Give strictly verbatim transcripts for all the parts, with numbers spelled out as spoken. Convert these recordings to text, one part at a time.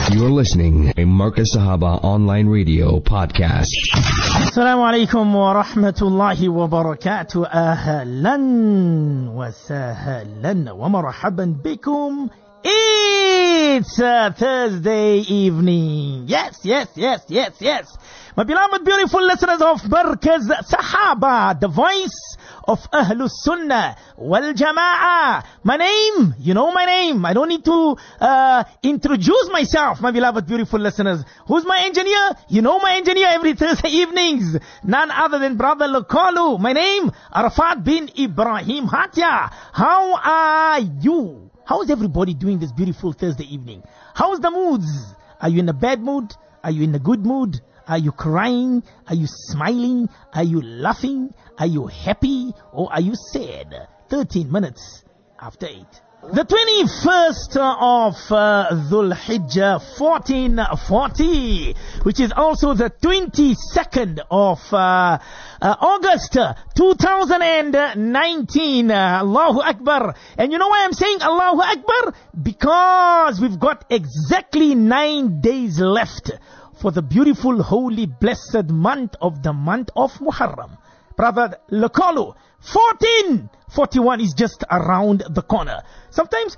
You're listening to Marcus Sahaba Online Radio Podcast. Assalamu alaikum wa rahmatullahi wa barakatuh. Ahlan wa sahlan wa marhaban bikum. It's a Thursday evening. Yes, yes, yes, yes, yes. My beloved, beautiful listeners of Marcus Sahaba, the voice of Ahlus Sunnah wal Jama'ah. My name, you know my name. I don't need to uh, introduce myself, my beloved, beautiful listeners. Who's my engineer? You know my engineer every Thursday evenings. None other than Brother Lokalu. My name, Arafat bin Ibrahim Hatia. How are you? How's everybody doing this beautiful Thursday evening? How's the moods? Are you in a bad mood? Are you in a good mood? Are you crying? Are you smiling? Are you laughing? Are you happy? Or are you sad? thirteen minutes after eight. The twenty-first of uh, Dhul Hijjah fourteen forty, which is also the twenty-second of uh, uh, August two thousand nineteen. Uh, Allahu Akbar. And you know why I'm saying Allahu Akbar? Because we've got exactly nine days left for the beautiful, holy, blessed month of the month of Muharram. Brother Lokalu, fourteen forty-one is just around the corner. Sometimes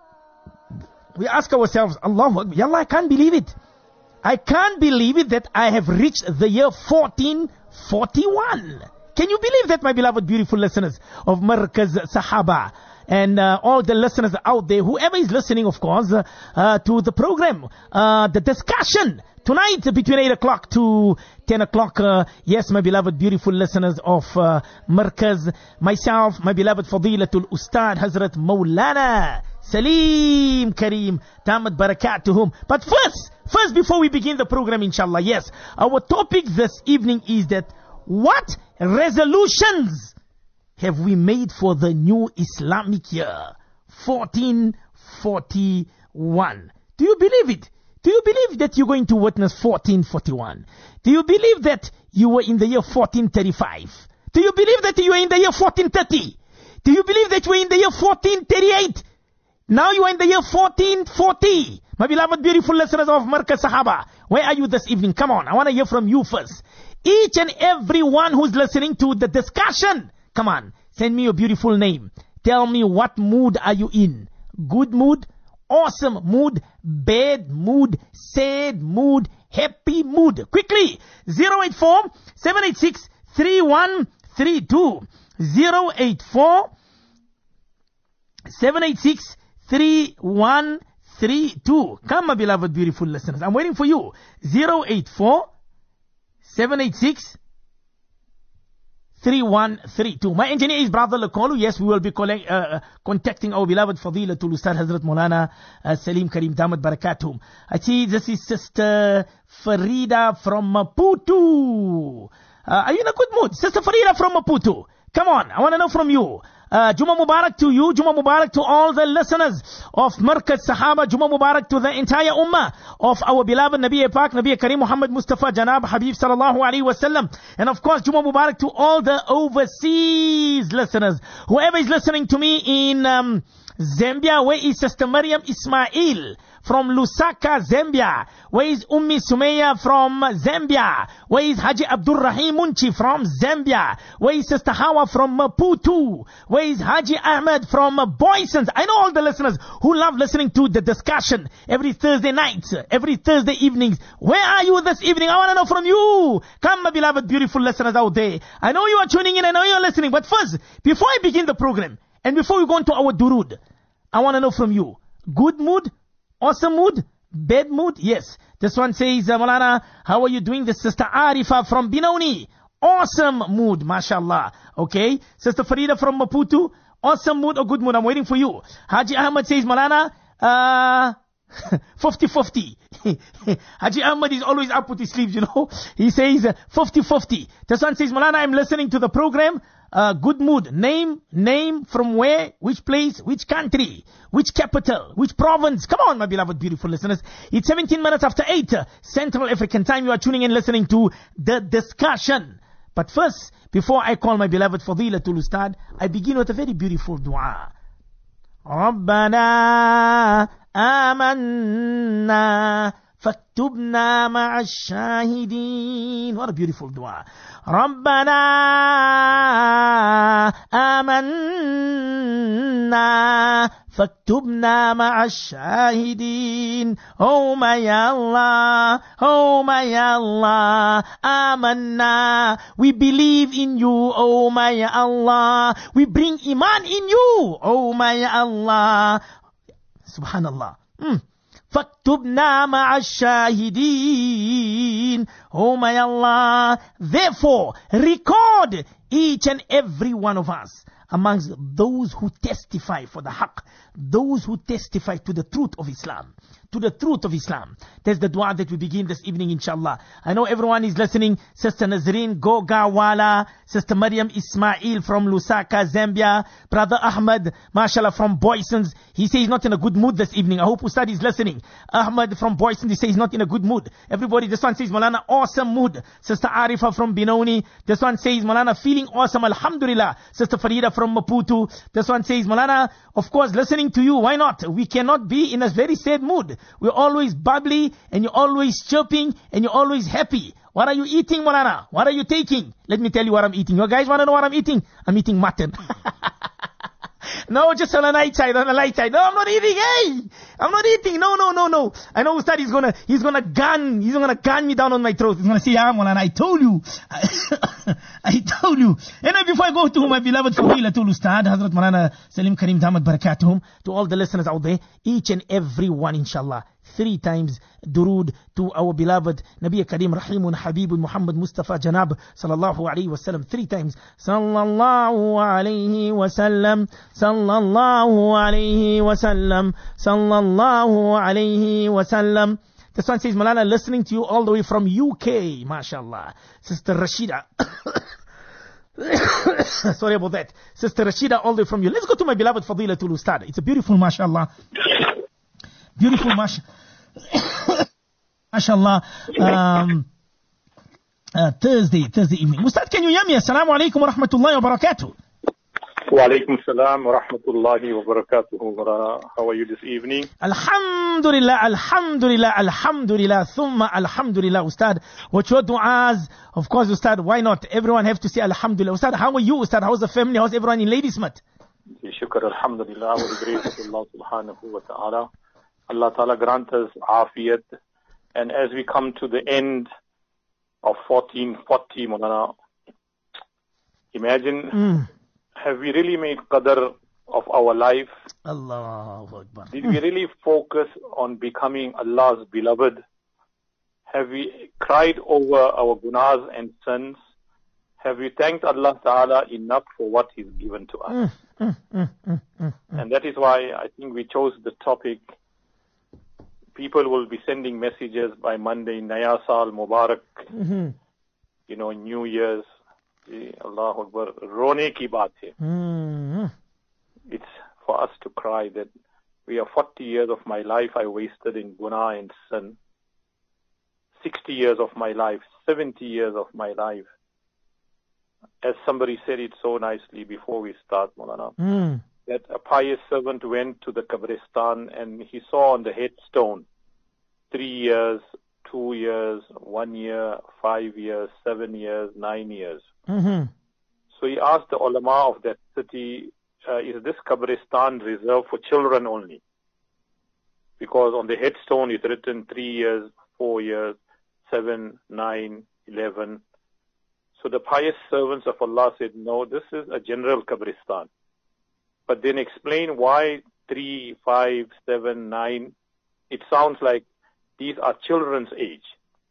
we ask ourselves, Allahu Akbar, Ya Allah, I can't believe it. I can't believe it that I have reached the year fourteen forty-one. Can you believe that, my beloved, beautiful listeners of Markaz Sahaba? And uh, all the listeners out there, whoever is listening, of course, uh, uh, to the program, uh, the discussion tonight between eight o'clock to ten o'clock. Uh, yes, my beloved, beautiful listeners of uh, Markaz, myself, my beloved Fadilatul Ustad Hazrat Maulana Salim Kareem Damat Barakatuhum. But first, first before we begin the program, inshallah, yes, our topic this evening is that what resolutions have we made for the new Islamic year, fourteen forty-one? Do you believe it? Do you believe that you're going to witness fourteen forty-one? Do you believe that you were in the year fourteen thirty-five? Do you believe that you were in the year fourteen thirty? Do you believe that you were in the year fourteen thirty-eight? Now you are in the year fourteen forty. My beloved, beautiful listeners of Markaz Sahaba, where are you this evening? Come on, I want to hear from you first. Each and every one who's listening to the discussion, come on, send me your beautiful name. Tell me, what mood are you in? Good mood? Awesome mood? Bad mood? Sad mood? Happy mood? Quickly, zero eight four, seven eight six, three one three two. zero eight four, seven eight six, three one three two. Come, my beloved, beautiful listeners. I'm waiting for you. zero eight four, seven eight six, three one three two. My engineer is Brother Lokalu. Yes, we will be collect, uh, contacting our beloved Fadilatul Ustad Hazrat Maulana uh, Salim Kareem Damat Barakatum. I see this is Sister Farida from Maputo. Uh, are you in a good mood? Sister Farida from Maputo. Come on, I want to know from you. Uh, Juma Mubarak to you, Juma Mubarak to all the listeners of Markaz Sahaba, Juma Mubarak to the entire ummah of our beloved Nabi Pak, Nabi Kareem Muhammad Mustafa Janab Habib Sallallahu Alaihi Wasallam. And of course, Juma Mubarak to all the overseas listeners. Whoever is listening to me in um, Zambia, where is Sister Maryam Ismail from Lusaka, Zambia? Where is Ummi Sumaya from Zambia? Where is Haji Abdul Rahim Munchi from Zambia? Where is Sister Hawa from Maputo? Where is Haji Ahmed from Boysons? I know all the listeners who love listening to the discussion every Thursday night, every Thursday evenings. Where are you this evening? I want to know from you. Come, my beloved, beautiful listeners out there. I know you are tuning in, I know you are listening. But first, before I begin the program, and before we go into our durud, I want to know from you. Good mood? Awesome mood? Bad mood? Yes. This one says, uh, Malana, how are you doing? This Sister Arifa from Binoni. Awesome mood, mashallah. Okay. Sister Farida from Maputo. Awesome mood or good mood? I'm waiting for you. Haji Ahmad says, Malana, uh, fifty fifty. Haji Ahmad is always up with his sleeves, you know. He says fifty fifty. This one says, Malana, I'm listening to the program. Uh, good mood. Name, name, from where, which place, which country, which capital, which province. Come on, my beloved, beautiful listeners. It's seventeen minutes after eight, uh, Central African time. You are tuning in, listening to the discussion. But first, before I call my beloved Fadilatul Ustad, I begin with a very beautiful dua. ربنا آمنا فاكتبنا مع الشاهدين. What a beautiful dua. ربنا آمنا فاكتبنا مع الشاهدين. Oh my Allah, oh my Allah, آمنا, we believe in you, oh my Allah, we bring iman in you, oh my Allah. Subhanallah. Mm. فَاكْتُبْنَا مَعَ الشَّاهِدِينَ. Oh my Allah, therefore record each and every one of us amongst those who testify for the haqq, those who testify to the truth of Islam, to the truth of Islam. There's the dua that we begin this evening, inshallah. I know everyone is listening. Sister Nazreen Gogawala, Sister Maryam Ismail from Lusaka, Zambia, Brother Ahmad, mashallah, from Boysons. He says he's not in a good mood this evening. I hope Ustad is listening. Ahmad from Boysons, he says he's not in a good mood. Everybody, this one says, Malana, awesome mood. Sister Arifa from Benoni, this one says, Malana, feeling awesome, alhamdulillah. Sister Farida from Maputo, this one says, Malana, of course, listening to you, why not? We cannot be in a very sad mood. We're always bubbly, and you're always chirping, and you're always happy. What are you eating, Malana? What are you taking? Let me tell you what I'm eating. You guys want to know what I'm eating? I'm eating mutton. No, just on the night side, on the light side. No, I'm not eating. Hey, I'm not eating. No, no, no, no. I know Ustad is gonna, he's gonna gun, he's gonna gun me down on my throat. He's gonna say, ah, Malana, I told you. I told you. Anyway, before I go to my beloved Fadilatul Ustad, Hazrat Malana Salim Karim Damat Barakatuhum, to all the listeners out there, each and every one, inshallah, three times durood to our beloved Nabi Karim Rahimun Habibun Muhammad Mustafa Janab sallallahu alayhi wasallam, three times sallallahu alayhi wasallam, sallallahu alayhi wasallam, sallallahu alayhi wasallam. This one says, Malana, listening to you all the way from U K, mashallah. Sister Rashida sorry about that. Sister Rashida all the way from you. Let's go to my beloved Fadilatul Ustad. It's a beautiful mashallah, beautiful mashallah. MashaAllah, um, uh, Thursday, Thursday evening. Ustad, can you hear me? Assalamu alaikum wa rahmatullahi wa barakatuh. Wa alaikum salam wa rahmatullahi wa barakatuh. How are you this evening? Alhamdulillah, alhamdulillah, alhamdulillah, thumma alhamdulillah, Ustad. What your du'as? Of course, Ustad, why not? Everyone have to say alhamdulillah. Ustad, how are you, Ustad? How's the family? How's everyone in Ladysmith? Shukr, alhamdulillah, wa grateful to Allah subhanahu wa ta'ala. Allah Ta'ala grant us afiyat. And as we come to the end of fourteen forty, Maulana, imagine, mm. have we really made qadr of our life? Allahu Akbar. Did we really focus on becoming Allah's beloved? Have we cried over our gunas and sins? Have we thanked Allah Ta'ala enough for what He's given to us? Mm, mm, mm, mm, mm, and that is why I think we chose the topic. People will be sending messages by Monday, Naya Saal Mubarak, mm-hmm. you know, New Year's, Allahu Akbar, Rone ki baat hai. Mm-hmm. It's for us to cry that we are forty years of my life I wasted in guna and sin, sixty years of my life, seventy years of my life. As somebody said it so nicely before we start, Maulana, mm. that a pious servant went to the Qabristan and he saw on the headstone three years, two years, one year, five years, seven years, nine years. Mm-hmm. So he asked the ulama of that city, uh, is this Qabristan reserved for children only? Because on the headstone is written three years, four years, seven, nine, eleven. So the pious servants of Allah said, no, this is a general Qabristan. But then explain why three, five, seven, nine. It sounds like these are children's age.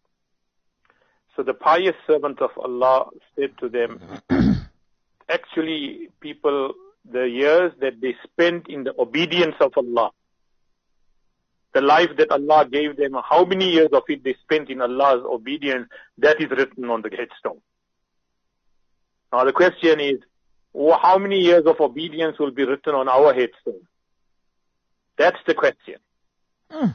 So the pious servant of Allah said to them, actually, people, the years that they spent in the obedience of Allah, the life that Allah gave them, how many years of it they spent in Allah's obedience, that is written on the headstone. Now the question is, how many years of obedience will be written on our headstone? That's the question. Mm.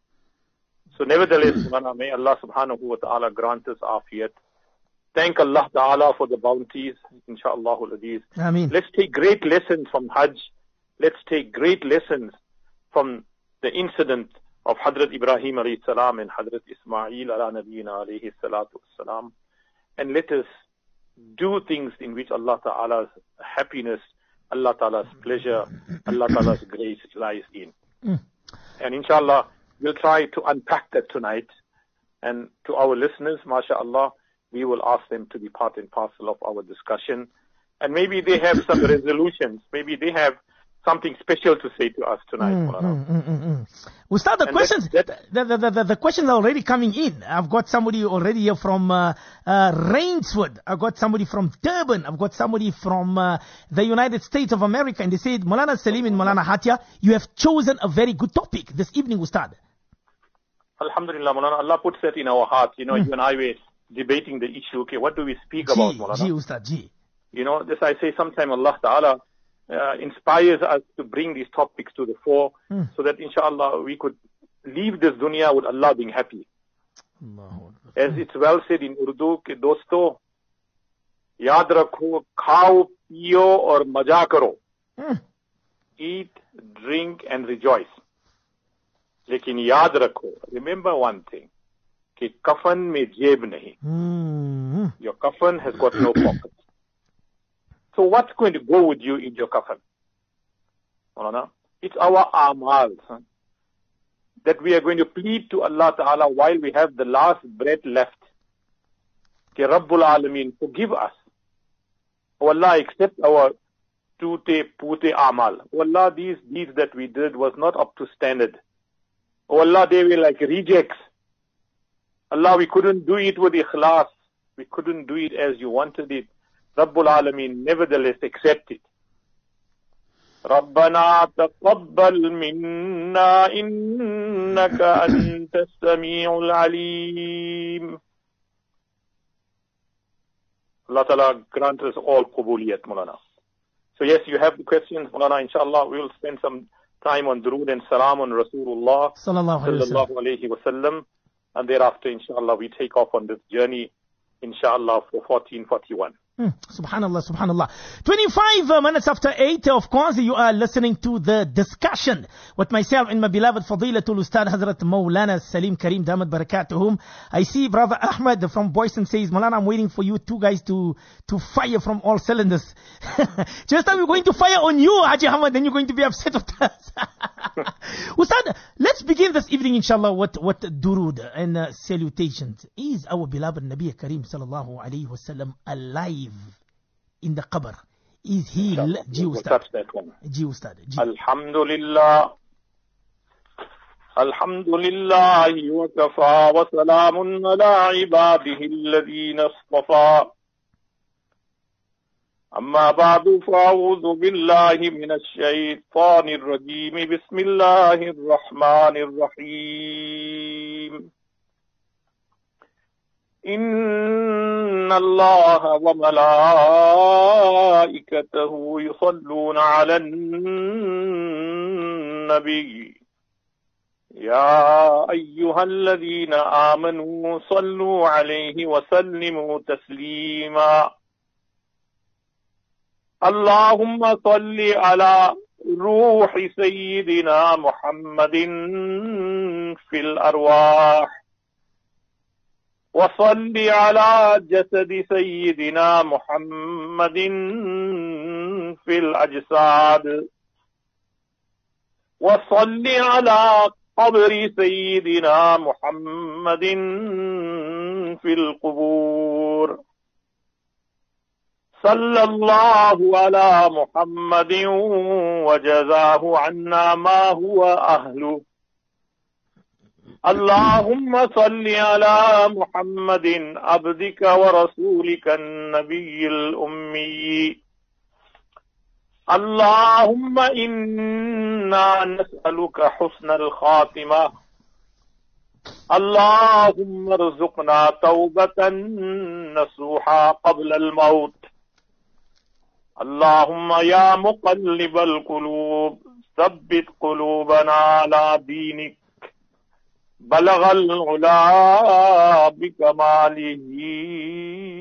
So nevertheless, may Allah subhanahu wa ta'ala grant us afiyat. Thank Allah ta'ala for the bounties, inshaAllah al-Aziz. Ameen. Let's take great lessons from Hajj. Let's take great lessons from the incident of Hadrat Ibrahim alayhi salam and Hadrat Ismail ala nabiyina alayhi salatu salam, and let us do things in which Allah Ta'ala's happiness, Allah Ta'ala's pleasure, Allah Ta'ala's grace lies in. Mm. And inshallah, we'll try to unpack that tonight. And to our listeners, mashallah, we will ask them to be part and parcel of our discussion. And maybe they have some resolutions. Maybe they have something special to say to us tonight. Mm, mm, mm, mm, mm. We start the and questions. That, that, the, the, the, the questions are already coming in. I've got somebody already here from uh, uh, Rainswood. I've got somebody from Durban. I've got somebody from uh, the United States of America. And they said, Maulana Salim and Maulana Hatia, you have chosen a very good topic. This evening we start. Alhamdulillah, Maulana. Allah puts that in our heart. You know, mm. you and I were debating the issue. Okay, what do we speak G, about, Maulana? G, Ustad, G. You know, this I say sometime Allah Ta'ala uh, inspires us to bring these topics to the fore mm. so that inshallah we could leave this dunya with Allah being happy. Allah. As it's well said in Urdu, ke dosto, yaad rakho, khao, piyo aur maja karo. Mm. Eat, drink and rejoice. Lekin yaad rakho, remember one thing, ke kafan mein jeb nahi. Mm. Your kafan has got no pockets. So what's going to go with you in your kafan? It's our amal, huh? That we are going to plead to Allah Ta'ala while we have the last breath left. Ke Rabbul Alameen, forgive us. Oh Allah, accept our tute pute amal. Oh Allah, these deeds that we did was not up to standard. Oh Allah, they were like rejects. Allah, we couldn't do it with ikhlas. We couldn't do it as you wanted it. Rabbul Alameen, nevertheless accept it. رَبَّنَا تَقَبَّلْ مِنَّا إِنَّكَ أَنْتَ السَّمِيعُ الْعَلِيمُ. Allah Ta'ala grant us all qubuliyat, Maulana. So yes, you have the questions, Maulana. Inshallah, we will spend some time on durood and salam on Rasulullah sallallahu alayhi wa sallam. And thereafter, inshallah, we take off on this journey, inshallah, for fourteen forty-one. Hmm. Subhanallah, subhanallah. twenty-five uh, minutes after eight, of course, you are listening to the discussion with myself and my beloved Fadilatul Ustad Hazrat Maulana Salim Kareem Damat Barakatuhum. I see Brother Ahmed from Boyson says, Maulana, I'm waiting for you two guys to, to fire from all cylinders. Just now we're going to fire on you, Haji Ahmed, then you're going to be upset with us. Ustad, let's begin this evening, inshallah, with, with durood and uh, salutations. Is our beloved Nabi Kareem Sallallahu Alaihi Wasallam alive in the qabr? Is he Ji Ustad? Ji Ustad. Alhamdulillah. Alhamdulillah wa kafa wa salamun ala ibadihi alladhina istafa. Amma ba'du fa'udhu billahi minash shaytanir rajim. Bismillahir rahmanir rahim. إن الله وملائكته يصلون على النبي يا أيها الذين آمنوا صلوا عليه وسلموا تسليما اللهم صل على روح سيدنا محمد في الأرواح وصل على جسد سيدنا محمد في الأجساد وصل على قبر سيدنا محمد في القبور صلى الله على محمد وجزاه عنا ما هو أهله اللهم صل على محمد عبدك ورسولك النبي الأمي اللهم إنا نسألك حسن الخاتمة اللهم ارزقنا توبة نصوحا قبل الموت اللهم يا مقلب القلوب ثبت قلوبنا على دينك بلغ العلا بكماله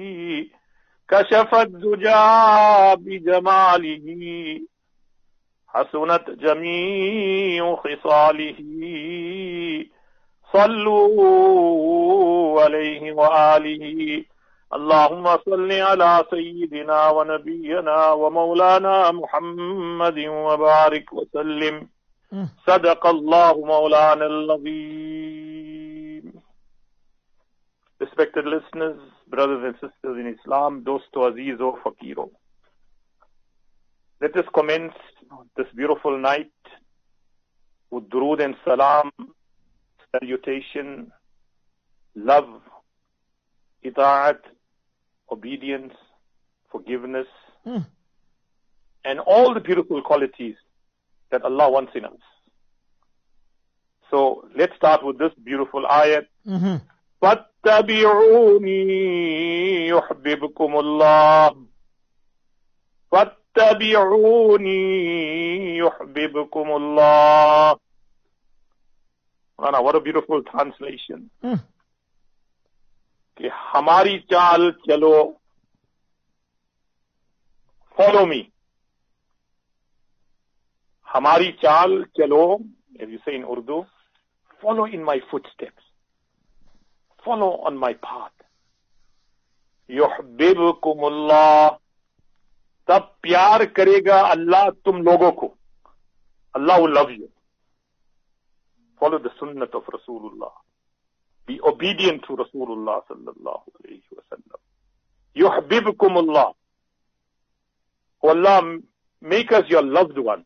كشف الدجى بجماله Hasnat जमीउ खिसालिही Sallu अलैहि व आलिही अल्लाहुम्मा सल्लि अला सय्यिदिना व नबियना व मौलाना मुहम्मदिन व बारिक व सल्लिम सदक़ल्लाहु मौलानल अज़ीम. Respected listeners, brothers and sisters in Islam, dosto aziz o fakiro. Let us commence this beautiful night with durood and salam, salutation, love, itaat, obedience, forgiveness, mm. and all the beautiful qualities that Allah wants in us. So let's start with this beautiful ayat. Mm-hmm. فَاتَّبِعُونِي يُحْبِبْكُمُ اللَّهُ فَاتَّبِعُونِي يُحْبِبْكُمُ اللَّهُ. What a beautiful translation. Mm. कि हमारी चाल चलो, follow me. हमारी चाल चलो, as you say in Urdu, follow in my footsteps. Follow on my path. युहब्बिबकुमुल्लाह, तब प्यार करेगा अल्लाह तुम लोगों को. Allah will love you. Follow the sunnah of Rasulullah. Be obedient to Rasulullah sallallahu alayhi wa sallam. Yuhbibkumullah. Oh Allah, make us your loved one.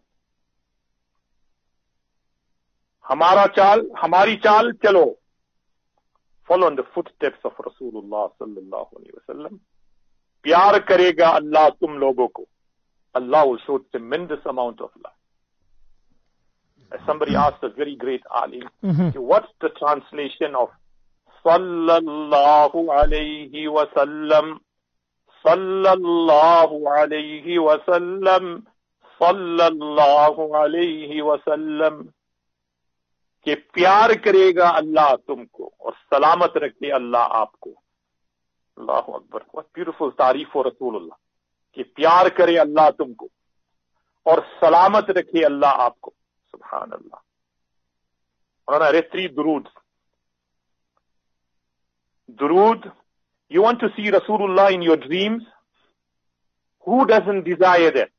Hamara chal, hamari chal chalo. Follow in the footsteps of Rasulullah sallallahu alayhi wa sallam. Pyar karega Allah tum logo ko. Allah will show tremendous amount of love. As somebody asked a very great alim, mm-hmm. what's the translation of Sallallahu alayhi wa sallam, Sallallahu alayhi wa sallam, Sallallahu alayhi wa sallam. कि प्यार करेगा अल्लाह तुमको और सलामत रखे अल्लाह आपको. अल्लाहु Akbar. What beautiful तारीफ for रसूलुल्लाह. कि प्यार करे अल्लाह तुमको और सलामत रखे अल्लाह आपको. Subhan Allah. And I read three duroods. Durood, you want to see Rasulullah in your dreams? Who doesn't desire that?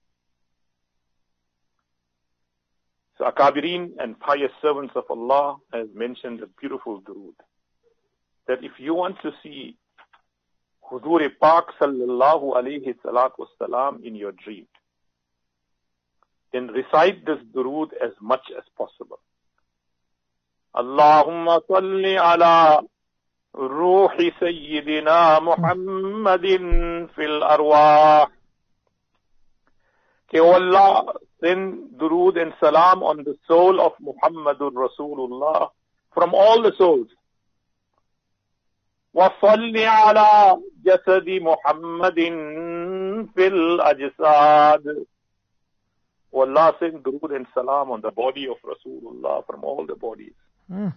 So Akabirin and pious servants of Allah has mentioned a beautiful durood. That if you want to see Hudur Pak sallallahu alayhi salatu wassalam in your dream, then recite this durood as much as possible. Allahumma salli ala ruhi sayyidina Muhammadin fil arwah. Ke Allah, send durood and salam on the soul of Muhammadur Rasulullah from all the souls. Wa salli ala jasadi Muhammadin fil ajsad. O Allah, send durood and salam on the body of Rasulullah from all the bodies. Mm.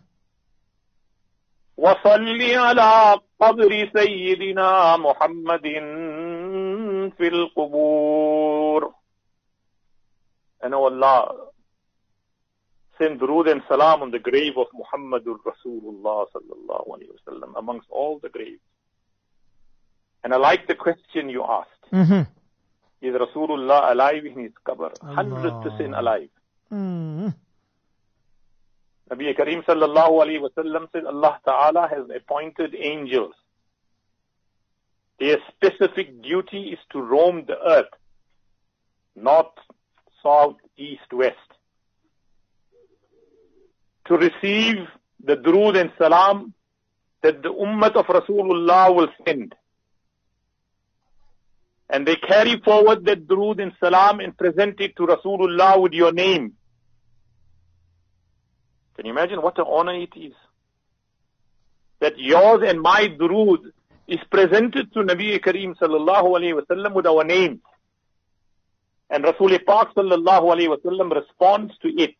وَصَلِّ عَلَىٰ قَبْرِ سَيِّدِنَا مُحَمَّدٍ فِي الْقُبُورِ. And O Allah, send durood and salam on the grave of Muhammadur Rasulullah sallallahu alayhi wa sallam amongst all the graves. And I like the question you asked. Mm-hmm. Is Rasulullah alive in his qabr? one hundred percent alive. Mm-hmm. Nabi Kareem sallallahu alayhi wa sallam said Allah Ta'ala has appointed angels. Their specific duty is to roam the earth, north, south, east, west, to receive the durood and salam that the ummah of Rasulullah will send. And they carry forward that durood and salam and present it to Rasulullah with your name. Can you imagine what an honor it is? That yours and my durood is presented to Nabi Kareem sallallahu alayhi wa sallam with our name. And Rasul Pak sallallahu alayhi wa sallam responds to it.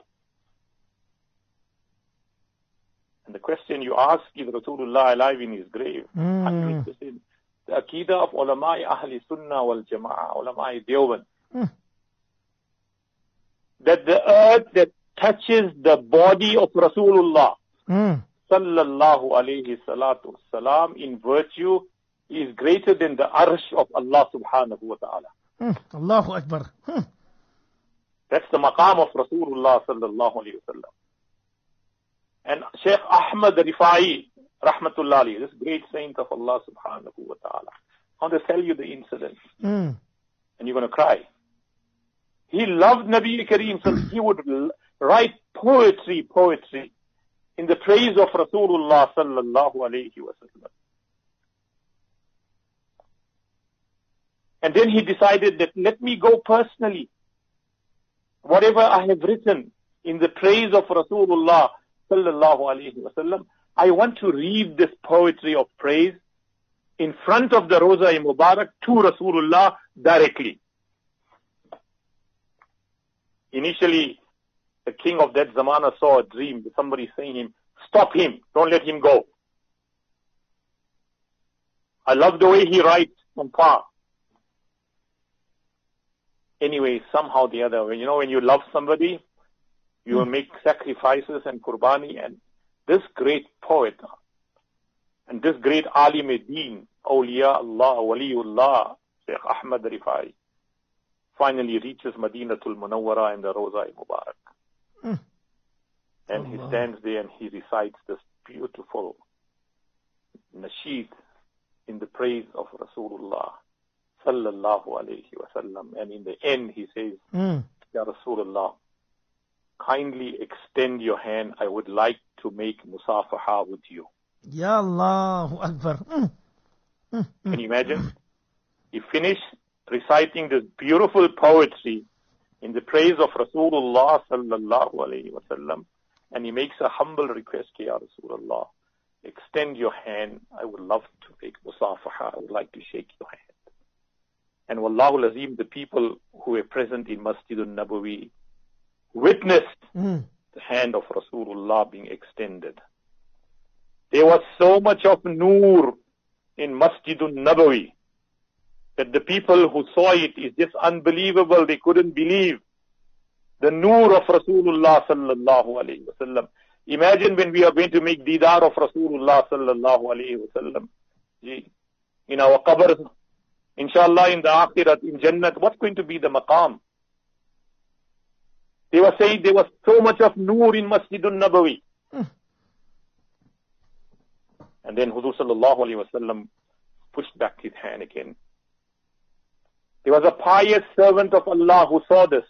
And the question you ask, is Rasulullah alive in his grave? Mm. one hundred percent. The Aqidah of ulama Ahli Sunnah wal Jama'ah, ulama Deoban. Mm. that the earth that touches the body of Rasulullah Mm. sallallahu alayhi salatu salam in virtue is greater than the arsh of Allah subhanahu wa ta'ala. Mm. Allahu Akbar. Mm. That's the maqam of Rasulullah sallallahu alayhi wa sallam. And Shaykh Ahmad Rifai, rahmatullah alayhi, this great saint of Allah subhanahu wa ta'ala, I want to tell you the incident. Mm. And you're going to cry. He loved Nabi Kareem, so he would l- write poetry, poetry, in the praise of Rasulullah sallallahu alayhi wa sallam. And then he decided that let me go personally. Whatever I have written in the praise of Rasulullah sallallahu alayhi wa sallam, I want to read this poetry of praise in front of the Roza-e Mubarak to Rasulullah directly. Initially, the king of that zamana saw a dream, somebody saying him, stop him, don't let him go. I love the way he writes on par. Anyway, somehow the other, you know, when you love somebody, you will make sacrifices and qurbani, and this great poet, and this great alim deen, awliya Allah, waliullah, Shaykh Ahmad Rifai, finally reaches Madinatul Munawwara and the Roza-e Mubarak. Mm. And he stands there and he recites this beautiful nasheed in the praise of Rasulullah sallallahu alayhi wa sallam. And in the end he says, Mm. Ya Rasulullah, kindly extend your hand. I would like to make musafaha with you. Ya Allahu Akbar. Mm. Mm. Can you imagine? He finished reciting this beautiful poetry in the praise of Rasulullah sallallahu alayhi wa sallam, and he makes a humble request, Ya Rasulullah, extend your hand. I would love to make musafaha. I would like to shake your hand. And Wallahu Lazim, the people who were present in Masjidun Nabawi witnessed Mm. the hand of Rasulullah being extended. There was so much of noor in Masjidun Nabawi that the people who saw it is just unbelievable. They couldn't believe the noor of Rasulullah sallallahu alayhi wa sallam. Imagine when we are going to make didar of Rasulullah sallallahu alayhi wa sallam in our qabr, inshallah, in the akhirat, in Jannat, what's going to be the maqam? They were saying there was so much of noor in Masjidun Nabawi. Mm. And then Huzur sallallahu alayhi wa sallam pushed back his hand again. There was a pious servant of Allah who saw this.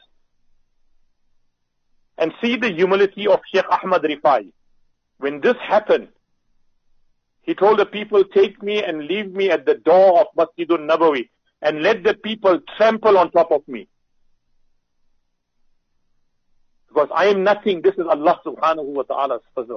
And see the humility of Shaykh Ahmad Rifai. When this happened, he told the people, take me and leave me at the door of Masjidun Nabawi and let the people trample on top of me. Because I am nothing. This is Allah subhanahu wa ta'ala's fazl.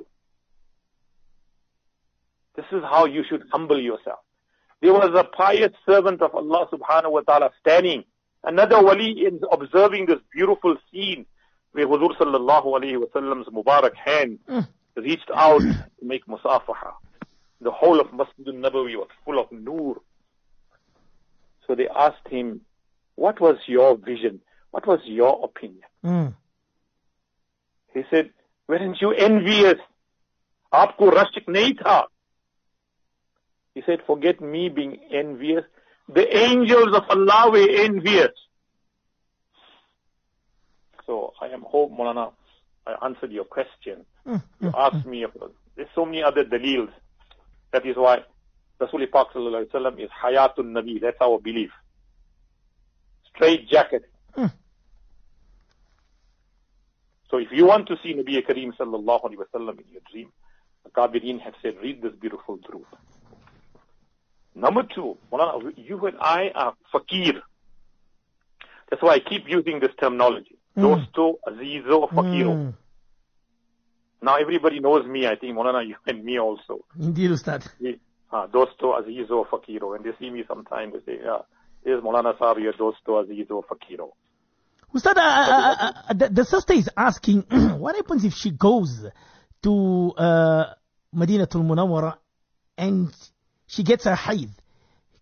This is how you should humble yourself. There was a pious servant of Allah subhanahu wa ta'ala standing. Another wali is observing this beautiful scene where Huzur sallallahu alayhi wa sallam's Mubarak hand Mm. reached out to make musafaha. The whole of Masjid al-Nabawi was full of noor. So they asked him, what was your vision? What was your opinion? Mm. He said, weren't you envious? Aapko rashk nahi tha. He said, forget me being envious. The angels of Allah were envious. So I am hope, Maulana, I answered your question. Mm. You asked me, about, there's so many other dalils. That is why Rasul Pak sallallahu alaihi wasallam is Hayatun Nabi. That's our belief. Straight jacket. Mm. So if you want to see Nabi Kareem sallallahu alaihi wasallam in your dream, the Kabirin have said, read this beautiful truth. Number two, Maulana, you and I are fakir. That's why I keep using this terminology. Mm. Dosto, Azizo, Fakiro. Mm. Now everybody knows me, I think, Maulana, you and me also. Indeed, Ustad. Uh, dosto, Azizo, Fakiro. When they see me sometime, they say, yeah, here's Maulana Sahib, your Dosto, Azizo, Fakiro. Ustad, uh, uh, uh, the, the sister is asking, what happens if she goes to uh, Madinatul Munawwara and she gets her haid?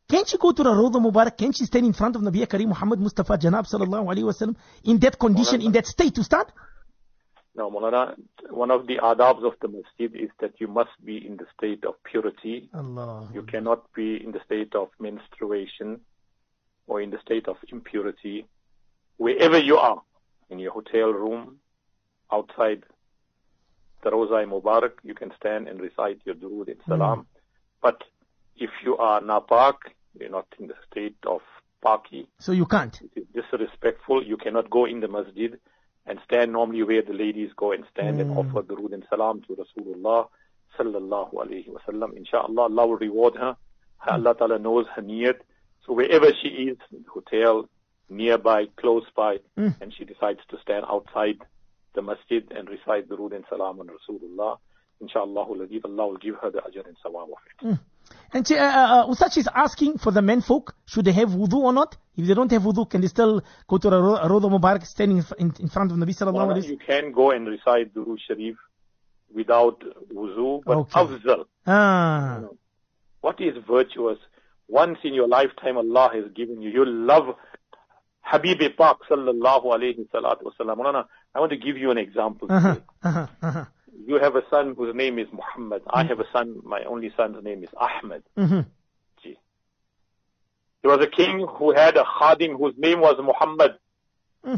Can she go to the Rawda Mubarak? Can she stand in front of Nabi Kareem Muhammad Mustafa Janab sallallahu alayhi wasallam in that condition, in that state to start? No, Maulana, one of the adabs of the masjid is that you must be in the state of purity. Allah. You cannot be in the state of menstruation or in the state of impurity. Wherever you are, in your hotel room, outside the Rawza Mubarak, you can stand and recite your durood and salam. Mm. But if you are napak, you're not in the state of paki. So you can't. It is disrespectful. You cannot go in the masjid and stand normally where the ladies go and stand mm. and offer durood and salam to Rasulullah sallallahu alayhi wa sallam. Insha'Allah, Allah will reward her. Mm. Allah Ta'ala knows her niyat. So wherever she is, in the hotel, nearby, close by, mm. and she decides to stand outside the masjid and recite durood and salam on Rasulullah, Insha'Allah, Allah will give her the ajr and sawab of it. Mm. And she, uh, uh, Ustad is asking for the men folk, should they have wudu or not? If they don't have wudu, can they still go to the Rawda Mubarak standing in, in front of Nabi sallallahu alayhi wa sallam? You can go and recite durood sharif without wudu, but okay. afzal. Ah. You know, what is virtuous? Once in your lifetime Allah has given you, you love Habib Pak sallallahu alayhi salatu wasalam. I want to give you an example. Uh-huh, uh-huh, uh-huh. You have a son whose name is Muhammad. Mm-hmm. I have a son, my only son's name is Ahmed. Mm-hmm. Gee. There was a king who had a khadim whose name was Muhammad. Mm.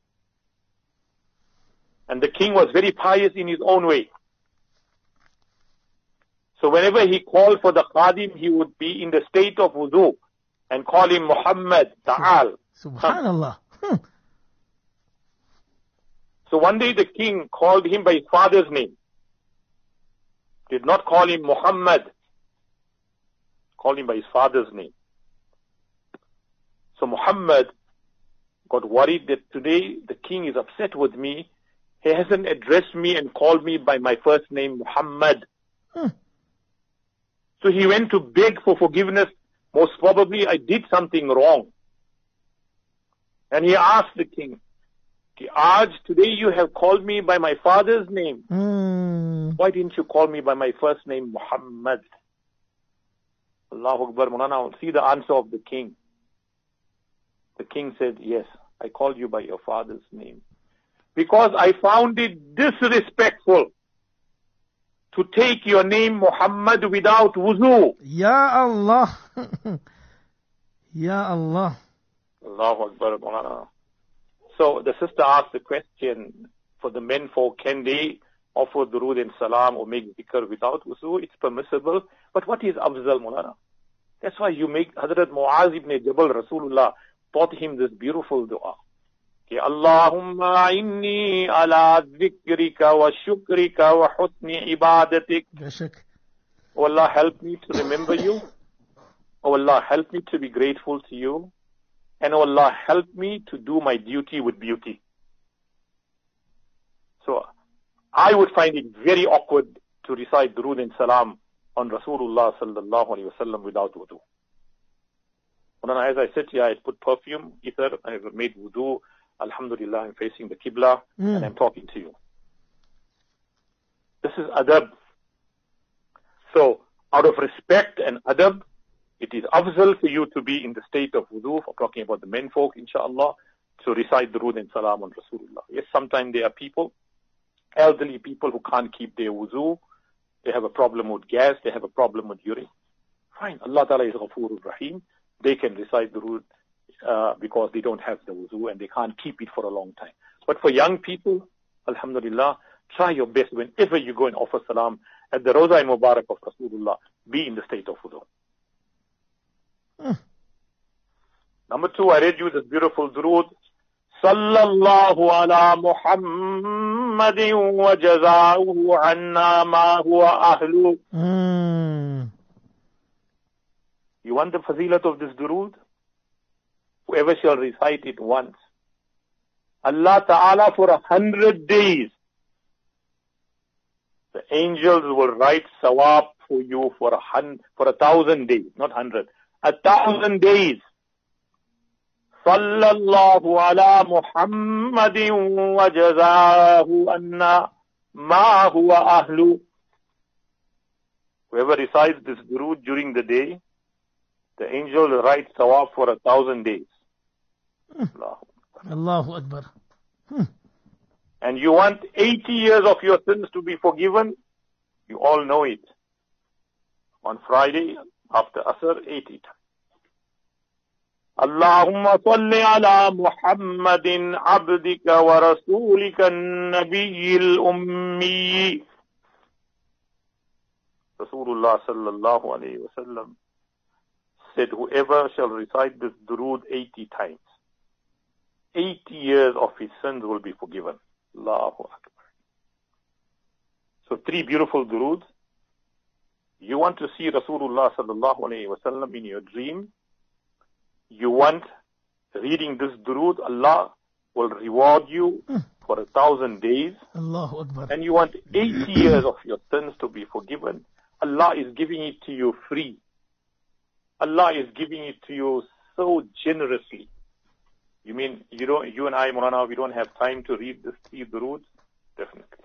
And the king was very pious in his own way. So whenever he called for the khadim, he would be in the state of wudu and call him Muhammad, Ta'al. Subhanallah. Hmm. So one day the king called him by his father's name. Did not call him Muhammad. Called him by his father's name. So Muhammad got worried that today the king is upset with me. He hasn't addressed me and called me by my first name, Muhammad. Hmm. So he went to beg for forgiveness. Most probably I did something wrong. And he asked the king, Aj, today you have called me by my father's name. Mm. Why didn't you call me by my first name, Muhammad? Allahu Akbar, Mulana, see the answer of the king. The king said, yes, I called you by your father's name. Because I found it disrespectful to take your name, Muhammad, without wuzu. Ya Allah. Ya Allah. Allahu Akbar, Mulana. So the sister asked the question for the men folk, can they offer durood and salam or make zikr without wuzu? It's permissible. But what is afzal, Mulana? That's why you make Hazrat Muaz ibn Jabal, Rasulullah taught him this beautiful dua. Allahumma inni ala dhikrika wa shukrika wa husni ibadatik. Oh Allah, help me to remember you. Oh Allah, help me to be grateful to you. And oh Allah, help me to do my duty with beauty. So, I would find it very awkward to recite durood and salam on Rasulullah sallallahu alayhi wa sallam without wudu. As I sit here, I put perfume, ether, I have made wudu. Alhamdulillah, I'm facing the Qibla mm. and I'm talking to you. This is adab. So, out of respect and adab, it is afzal for you to be in the state of wudu, for talking about the men folk, inshallah, to recite durood and salam on Rasulullah. Yes, sometimes there are people, elderly people who can't keep their wudu. They have a problem with gas, they have a problem with urine. Fine, Allah Ta'ala is Ghafurur Rahim. They can recite durood uh, because they don't have the wudu and they can't keep it for a long time. But for young people, alhamdulillah, try your best whenever you go and offer salam at the Rawza Mubarak of Rasulullah, be in the state of wudu. Hmm. Number two, I read you this beautiful durood. Sallallahu ala Muhammadin wa jaza'uhu anna ma huwa ahlu. Mm. You want the fazilat of this durood? Whoever shall recite it once, Allah Ta'ala for a hundred days, the angels will write sawab for you for a hun- for a thousand days, not hundred. A thousand days. Sallallahu ala Muhammadin wa jazahu anna ma huwa ahlu. Whoever recites this durood during the day, the angel writes tawaf for a thousand days. Mm. Allahu Akbar. Hmm. And you want eighty years of your sins to be forgiven? You all know it. On Friday, after Asr, eighty times. Allahumma salli ala Muhammadin abdika wa rasulika an-nabiyyil ummi. Rasulullah sallallahu alayhi wa sallam said, whoever shall recite this durood eighty times, eighty years of his sins will be forgiven. Allahu Akbar. So three beautiful duroods. You want to see Rasulullah sallallahu alayhi wa sallam in your dream. You want reading this durood, Allah will reward you for a thousand days. Allahu Akbar. And you want eighty years of your sins to be forgiven. Allah is giving it to you free. Allah is giving it to you so generously. You mean you don't? You and I, Maulana, we don't have time to read this three duroods? Definitely.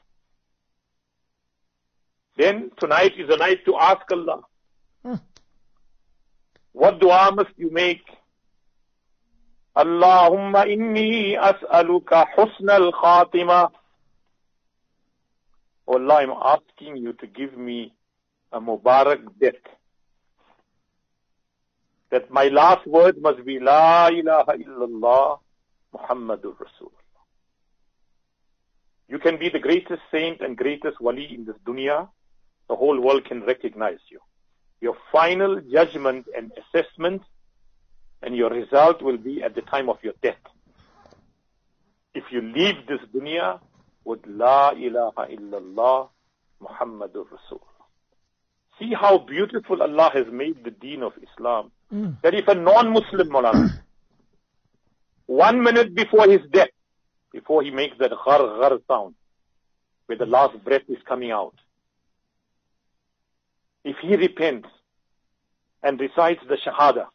Then tonight is a night to ask Allah. Hmm. What dua must you make? Allahumma inni as'aluka husna al-khatima. Oh Allah, I'm asking you to give me a Mubarak death. That my last word must be La ilaha illallah Muhammadur Rasulullah. You can be the greatest saint and greatest wali in this dunya. The whole world can recognize you. Your final judgment and assessment and your result will be at the time of your death. If you leave this dunya with La ilaha illallah Muhammadur Rasulullah. See how beautiful Allah has made the deen of Islam. Mm. That if a non-Muslim, Maulana, one minute before his death, before he makes that ghar ghar sound, where the last breath is coming out, if he repents and recites the Shahada,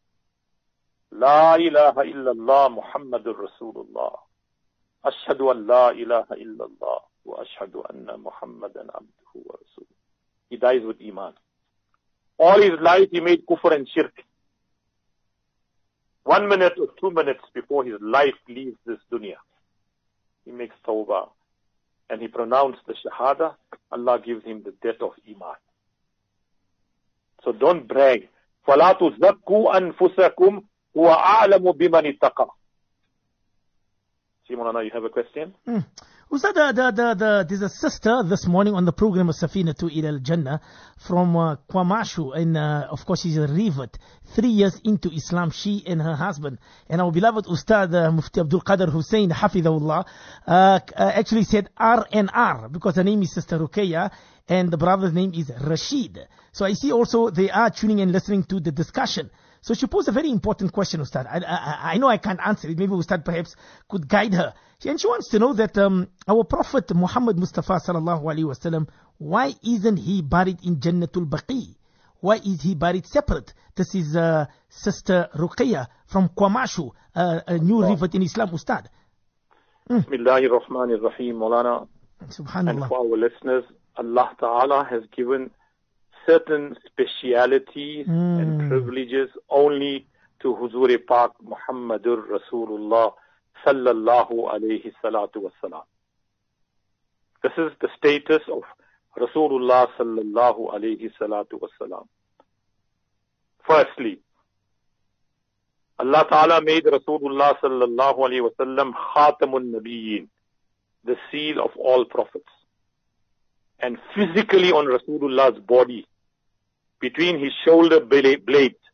La ilaha illallah Muhammadur Rasulullah, Ashhadu an la ilaha illallah wa ashhadu anna Muhammadan abduhu wa rasuluh. He dies with Iman. All his life he made kufr and shirk. One minute or two minutes before his life leaves this dunya, he makes tawbah and he pronounced the Shahada. Allah gives him the death of Iman. So don't brag. فَلَا تُزَكُّوا أَنفُسَكُمْ هُوَ أَعْلَمُ بِمَنِ اتَّقَى. See, Maulana, you have a question? Mm. Ustad, the, the, the, the, there's a sister this morning on the program of Safina to Ila al-Jannah from uh, Kwamashu, and uh, of course she's a revert, three years into Islam, she and her husband. And our beloved Ustad uh, Mufti Abdul Qadir Hussein, Hafidhullah, uh, uh, actually said R and R, because her name is Sister Ruqayya, and the brother's name is Rashid. So I see also they are tuning and listening to the discussion. So she posed a very important question, Ustad. I, I, I know I can't answer it. Maybe Ustad perhaps could guide her. And she wants to know that um, our Prophet Muhammad Mustafa sallallahu alaihi wasallam, why isn't he buried in Jannatul Baqi? Why is he buried separate? This is uh, Sister Ruqayya from Kwamashu, uh, a new river in Islam, Ustad. Mm. Bismillahir Rahmanir Rahim, Maulana. Subhanallah. And for our listeners, Allah Ta'ala has given certain specialities mm. and privileges only to Huzur Pak Muhammadur Rasulullah sallallahu alayhi salatu wassalam. This is the status of Rasulullah sallallahu alayhi salatu wassalam. Firstly, Allah Ta'ala made Rasulullah sallallahu alayhi wasallam Khatamun Nabiyyin, the seal of all prophets. And physically on Rasulullah's body, between his shoulder blades,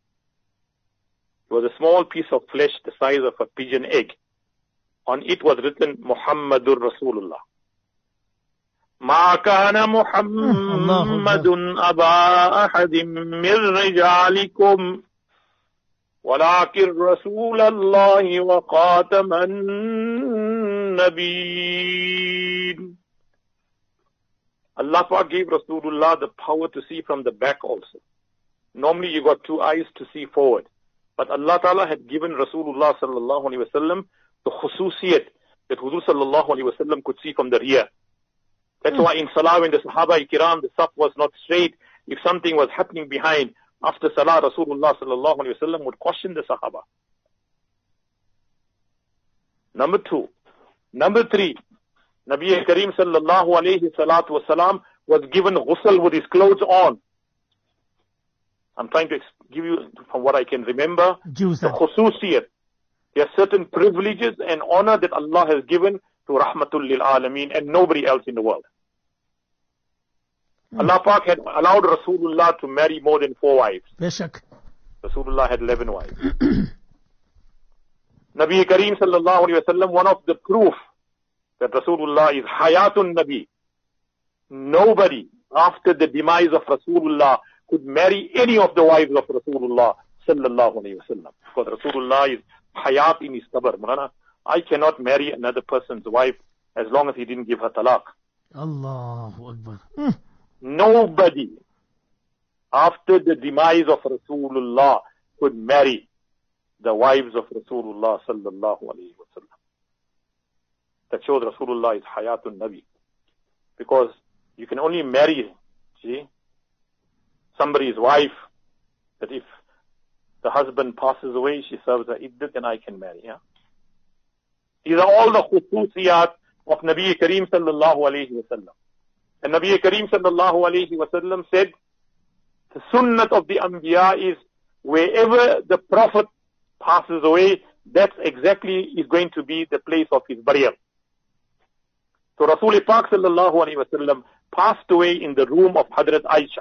was a small piece of flesh the size of a pigeon egg. On it was written Muhammadur Rasulullah. Ma kana Muhammadun aba ahadim min rijalikum walakin Rasulallahi wa khataman nabiyyin. Allah Pak gave Rasulullah the power to see from the back also. Normally you got two eyes to see forward. But Allah Ta'ala had given Rasulullah sallallahu alaihi wasallam the khususiyat that Huzur sallallahu alaihi wasallam could see from the rear. That's mm. why in Salah when the Sahaba kiram, the saf was not straight. If something was happening behind, after Salah, Rasulullah sallallahu alayhi wa sallam would caution the Sahaba. Number two. Number three, Nabi Kareem sallallahu alayhi salatu wasalam was given ghusl with his clothes on. I'm trying to give you, from what I can remember, Jews the khususiyat. There are certain privileges and honor that Allah has given to Rahmatul lil Alameen and nobody else in the world. Mm. Allah Pak had allowed Rasulullah to marry more than four wives. Bishak. Rasulullah had eleven wives. Nabi Kareem sallallahu alayhi wa sallam, one of the proof that Rasulullah is Hayatun Nabi. Nobody after the demise of Rasulullah could marry any of the wives of Rasulullah sallallahu alayhi wa sallam. Because Rasulullah is Hayat in his qabr. Mulana, I cannot marry another person's wife as long as he didn't give her talaq. Allahu Akbar. Mm. Nobody after the demise of Rasulullah could marry the wives of Rasulullah sallallahu alayhi wa sallam. That shows Rasulullah is Hayatun Nabi. Because you can only marry, see, somebody's wife, that if the husband passes away, she serves her iddat and I can marry her. These are all the khususiyat of Nabi Kareem sallallahu alayhi wa sallam. And Nabi Kareem sallallahu alayhi wa sallam said, the sunnat of the Anbiya is wherever the Prophet passes away, that's exactly is going to be the place of his burial. So Rasul Pak sallallahu alayhi wa sallam passed away in the room of Hadrat Aisha.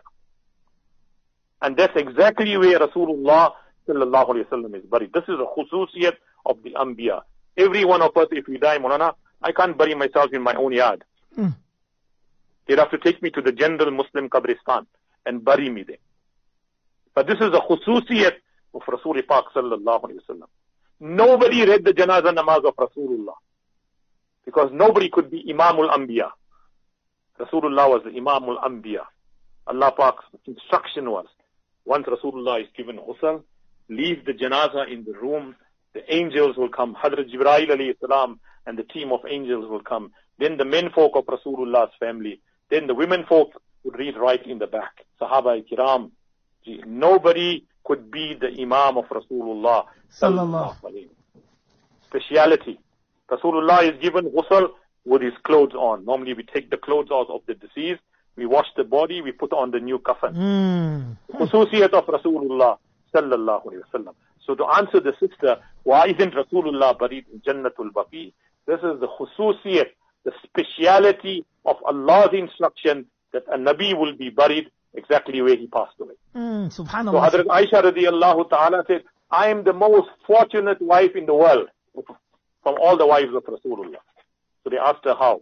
And that's exactly where Rasulullah sallallahu alayhi wa sallam is buried. This is a khususiyat of the Anbiya. Every one of us, if we die, Maulana, I can't bury myself in my own yard. Mm. They'd have to take me to the general Muslim Qabristan and bury me there. But this is a khususiyat of Rasul Pak sallallahu alayhi wa sallam. Nobody read the janazah namaz of Rasulullah. Because nobody could be Imamul Anbiya. Rasulullah was the Imamul Anbiya. Allah Pak's instruction was, once Rasulullah is given ghusl, leave the janazah in the room, the angels will come, Hadrat Jibreel alayhi salam and the team of angels will come. Then the men folk of Rasulullah's family, then the women folk would read right in the back. Sahaba kiram. Nobody could be the Imam of Rasulullah sallallahu alayhi. Speciality. Rasulullah is given ghusl with his clothes on. Normally we take the clothes out of the deceased, we wash the body, we put on the new kafan. Mm. Khususiyat of Rasulullah sallallahu alayhi wa sallam. So to answer the sister, why isn't Rasulullah buried in Jannatul Baqi? This is the khususiyat, the speciality of Allah's instruction that a Nabi will be buried exactly where he passed away. Mm, subhanallah. So Hazrat Aisha radiallahu ta'ala said, I am the most fortunate wife in the world from all the wives of Rasulullah. So they asked her how.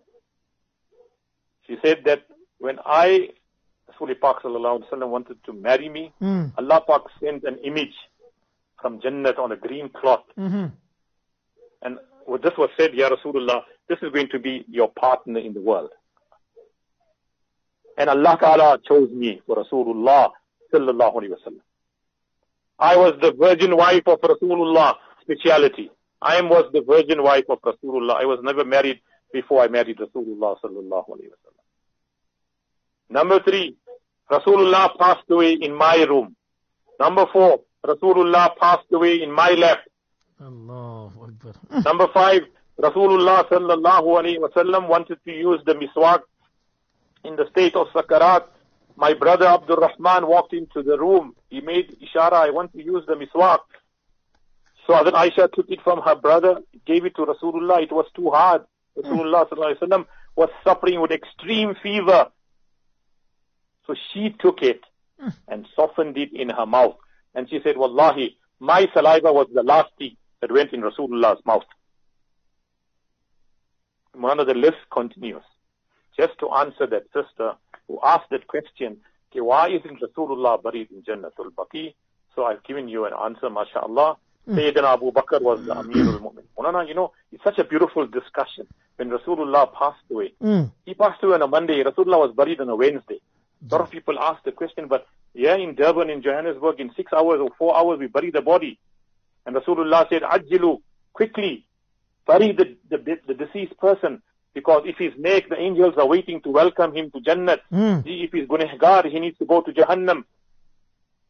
She said that when I, Rasul Pak sallallahu alayhi wa sallam, wanted to marry me, mm. Allah Pak sent an image from Jannat on a green cloth. Mm-hmm. And what this was said, Ya Rasulullah, this is going to be your partner in the world. And Allah Ta'ala chose me for Rasulullah sallallahu alayhi wa sallam. I was the virgin wife of Rasulullah, speciality. I was the virgin wife of Rasulullah. I was never married before I married Rasulullah sallallahu alayhi wa sallam. Number three, Rasulullah passed away in my room. Number four, Rasulullah passed away in my lap. Allahu Akbar. Number five, Rasulullah sallallahu alayhi wa sallam wanted to use the miswak in the state of Sakarat. My brother Abdul Rahman walked into the room. He made ishara, I want to use the miswak. So Hazrat Aisha took it from her brother, gave it to Rasulullah. It was too hard. Rasulullah sallallahu alayhi wa sallam was suffering with extreme fever. So she took it and softened it in her mouth. And she said, Wallahi, my saliva was the last thing that went in Rasulullah's mouth. One of the list continues. Just to answer that sister who asked that question, okay, why isn't Rasulullah buried in Jannatul Baqi? So I've given you an answer, mashallah. Mm. Sayyidina Abu Bakr was the Amirul Mu'min. Mulana, you know, it's such a beautiful discussion. When Rasulullah passed away, mm. he passed away on a Monday, Rasulullah was buried on a Wednesday. A lot of people ask the question, but yeah, in Durban, in Johannesburg, in six hours or four hours, we bury the body. And Rasulullah said, Ajjilu, quickly, bury the, the, the deceased person. Because if he's neck, the angels are waiting to welcome him to Jannat. Mm. If he's gunehgar, he needs to go to Jahannam.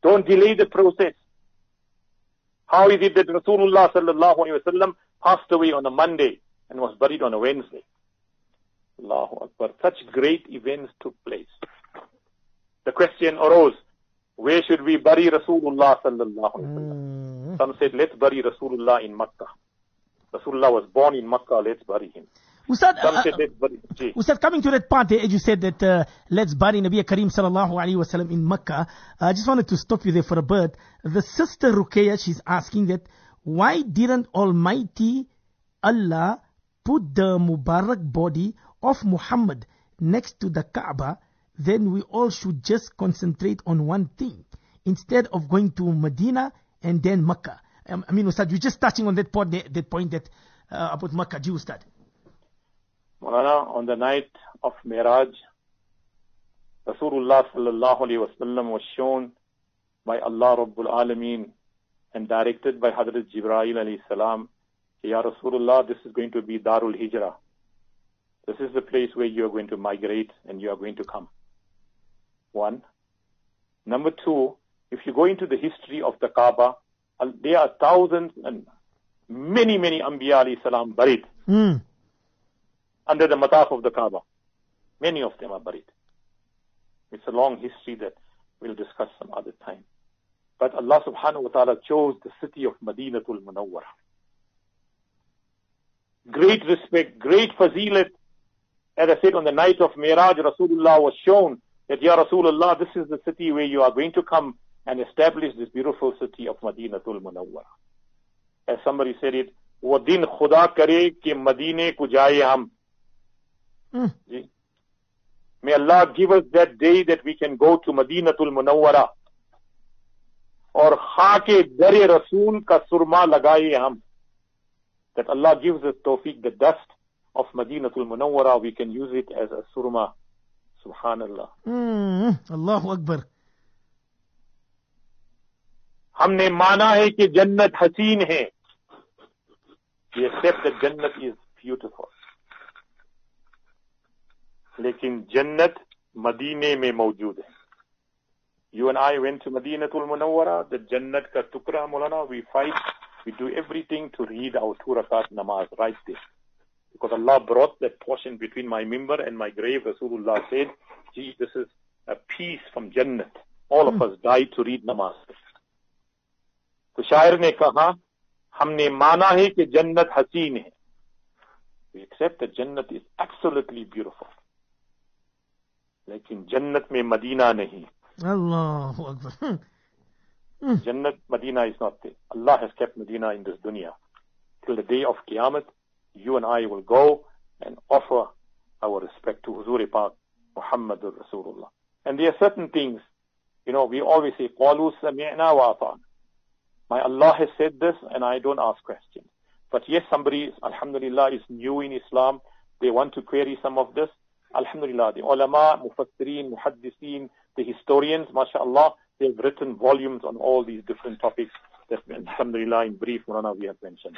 Don't delay the process. How is it that Rasulullah sallallahu alayhi wa sallam passed away on a Monday and was buried on a Wednesday? Allahu Akbar. Such great events took place. The question arose, where should we bury Rasulullah sallallahu alayhi wa sallam? Some said, let's bury Rasulullah in Makkah. Rasulullah was born in Makkah, let's bury him. Ustad, Some uh, said, let's bury him. Ustad, coming to that part, as you said that uh, let's bury Nabi Kareem sallallahu alayhi wa sallam in Makkah, I just wanted to stop you there for a bit. The sister Ruqayya, she's asking that, why didn't Almighty Allah put the Mubarak body of Muhammad next to the Kaaba? Then we all should just concentrate on one thing, instead of going to Medina and then Makkah. Um, I mean, Ustad, you're just touching on that point, that point that uh, about Makkah. Do you, Ustad? Maulana, on the night of Miraj, Rasulullah sallallahu alayhi wa sallam was shown by Allah Rabbul Alameen and directed by Hadrat Jibreel alayhi salam, Ya Rasulullah, this is going to be Darul Hijrah. This is the place where you are going to migrate and you are going to come. One. Number two, if you go into the history of the Kaaba, there are thousands and many, many Anbiya alayhi salam buried Mm. under the mataf of the Kaaba. Many of them are buried. It's a long history that we'll discuss some other time. But Allah subhanahu wa ta'ala chose the city of Madinatul Munawwara. Great respect, great fazilat. As I said, on the night of Miraj, Rasulullah was shown that, Ya Rasulullah, this is the city where you are going to come and establish this beautiful city of Madinatul Munawwara. As somebody said it, wo din khuda kare ki Madine ko jaye hum. Mm. May Allah give us that day that we can go to Madinatul Munawwara. Aur khake dare Rasool ka surma lagaye hum. That Allah gives us tawfiq, the dust of Madinatul Munawwara, we can use it as a surma. Subhanallah. Mm. Allahu Akbar. हमने माना है कि जन्नत हसीन है. We accept that Jannat is beautiful. लेकिन जन्नत मदीने में मौजूद है. You and I went to Madinatul Munawwara, the Jannat ka tukra, Maulana, we fight, we do everything to read our two rakat namaz right there. Because Allah brought that portion between my mimbar and my grave. Rasulullah said, gee, this is a piece from Jannat. All of us died to read namaz. तो शायर ने कहा, हमने माना है कि जन्नत हसीन है. We accept that Jannat is absolutely beautiful. लेकिन जन्नत में मदीना नहीं. Allahu Akbar. Jannat, Medina is not there. Allah has kept Medina in this dunya. Till the day of Qiyamah, you and I will go and offer our respect to Huzur Pak, Muhammadur Rasulullah. And there are certain things, you know, we always say, قَالُوا سَمِعْنَا وَأَطَعْنَا. My Allah has said this and I don't ask questions. But yes, somebody, alhamdulillah, is new in Islam. They want to query some of this. Alhamdulillah, the ulama, mufassirin, muhaddiseen, the historians, mashallah, they've written volumes on all these different topics that, alhamdulillah, in brief, Murana, we have mentioned.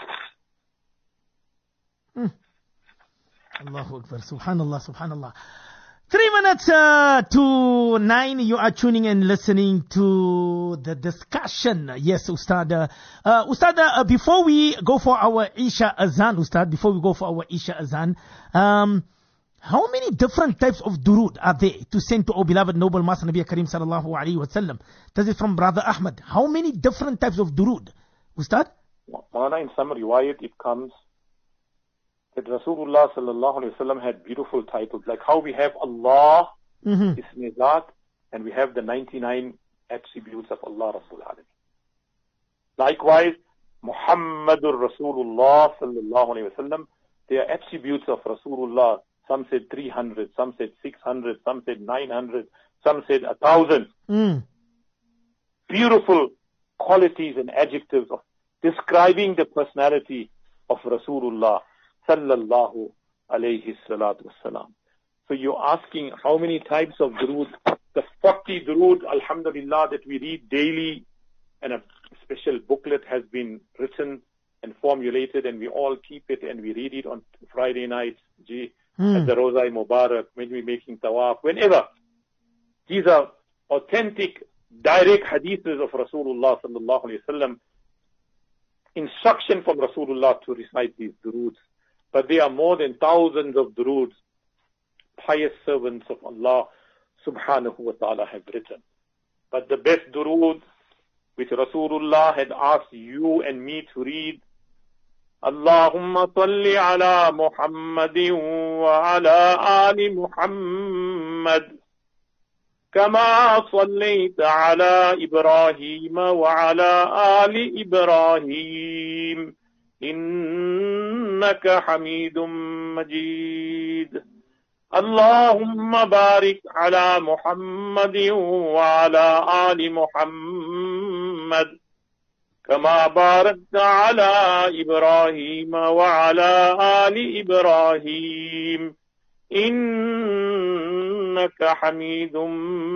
Mm. Allahu Akbar. Subhanallah, subhanallah. Three minutes uh, to nine, you are tuning and listening to the discussion. Yes, Ustad. Uh, uh, Ustad, uh, before we go for our Isha Azan, Ustad, before we go for our Isha Azan, um, how many different types of durood are there to send to our beloved noble Master Nabi Kareem sallallahu alayhi wa sallam? This is from Brother Ahmad. How many different types of durood, Ustad? Maulana, in some riwayat it comes that Rasulullah sallallahu alayhi wa sallam had beautiful titles, like how we have Allah, Mm-hmm. Ismi Zat, and we have the ninety-nine attributes of Allah Rabbul Alameen. Likewise, Muhammadur Rasulullah sallallahu alayhi wa sallam, they are attributes of Rasulullah. Some said three hundred, some said six hundred, some said nine hundred, some said one thousand. Mm. Beautiful qualities and adjectives of describing the personality of Rasulullah sallallahu alayhi salatu wasalam. So you're asking how many types of durood? The forty durood, alhamdulillah, that we read daily, and a special booklet has been written and formulated, and we all keep it and we read it on Friday nights, gee, Mm. at the Roza Mubarak, when we're making tawaf, whenever. These are authentic direct hadiths of Rasulullah sallallahu alayhi wa sallam, instruction from Rasulullah to recite these duroods. But there are more than thousands of duroods pious servants of Allah subhanahu wa ta'ala have written. But the best durood which Rasulullah had asked you and me to read, Allahumma salli ala Muhammadin wa ala ali Muhammad kama sallaita ala Ibrahim wa ala ali Ibrahim innaka Hamidum Majid. Allahumma barik ala Muhammadin wa ala ali Muhammad kama barakta ala Ibrahim wa ala ali Ibrahim innaka Hamidum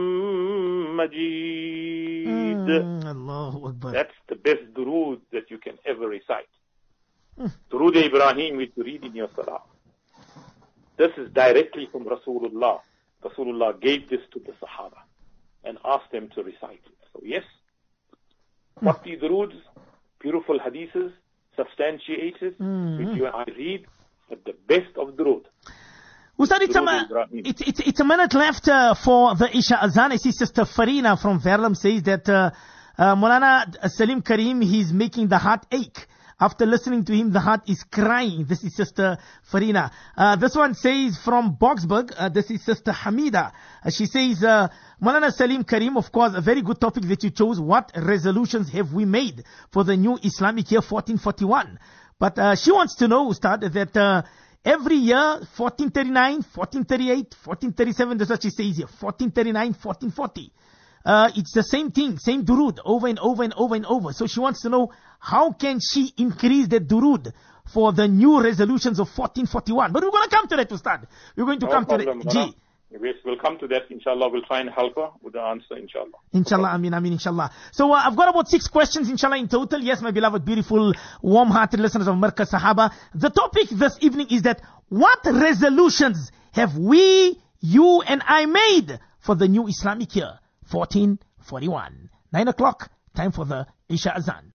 Majid. Mm, Allahu Akbar. That's the best durood that you can ever recite. Mm. Durood Ibrahim which you read in your salah. This is directly from Rasulullah. Rasulullah gave this to the Sahaba and asked them to recite it. So yes, forty duroods, beautiful hadiths, substantiated, mm-hmm. which you and I read, but the best of durood. Ustad, it's, it's, it's, it's a minute left uh, for the Isha Azan. I see Sister Farina from Verulam says that uh, uh, Maulana Salim Karim, he's making the heart ache. After listening to him, the heart is crying. This is Sister Farina. Uh, this one says from Boxburg, uh, this is Sister Hamida. Uh, she says, uh, Maulana Salim Karim, of course, a very good topic that you chose. What resolutions have we made for the new Islamic year fourteen forty-one? But uh, she wants to know, Ustad, that uh, every year, fourteen thirty-nine, fourteen thirty-eight, fourteen thirty-seven, that's what she says here, fourteen thirty-nine, fourteen forty. Uh, it's the same thing, same durood, over and over and over and over. So she wants to know, how can she increase the durood for the new resolutions of fourteen forty-one? But we're going to come to that, Ustad. We're going to no come problem, to that. Ji. Yes, we'll come to that, inshallah. We'll try and help her with the answer, inshallah. Inshallah, I mean, I mean, inshallah. So uh, I've got about six questions, inshallah, in total. Yes, my beloved, beautiful, warm-hearted listeners of Markaz Sahaba. The topic this evening is that, what resolutions have we, you and I made for the new Islamic year fourteen forty-one? Nine o'clock, time for the Isha Azan.